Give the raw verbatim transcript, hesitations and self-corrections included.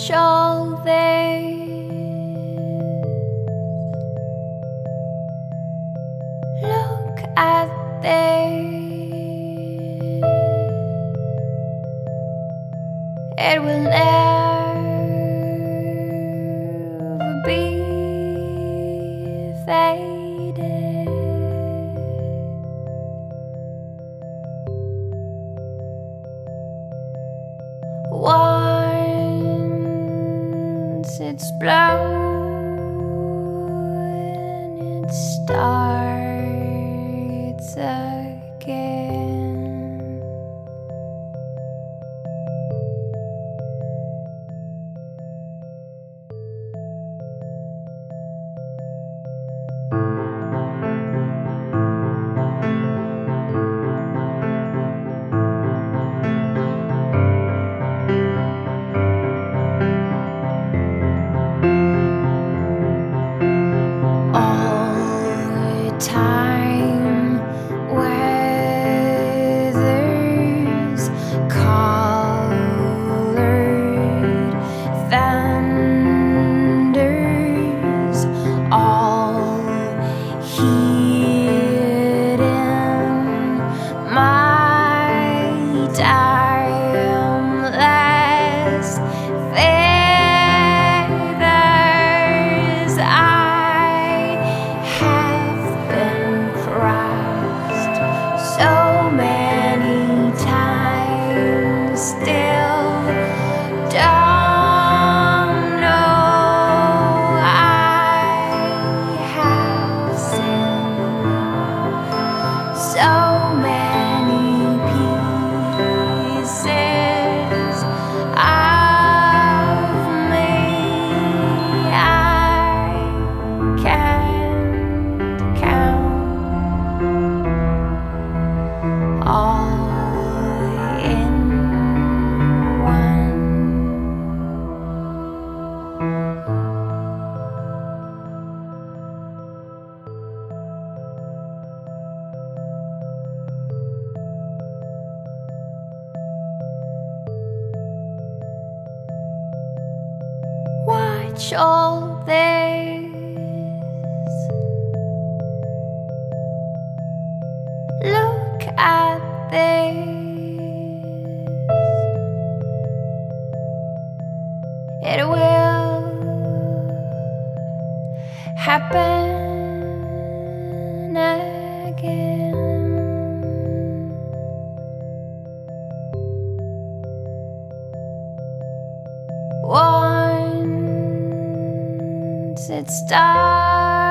watch all this. Look at this. It will never be faded. Once it's blown, it starts again. Time weathers colored thunders, all hidden my timeless feathers. I have crossed so many times, still don't know. I have seen so many pieces of me. I can't count all in one. Watch all this. Look at this. It will happen again. Once it starts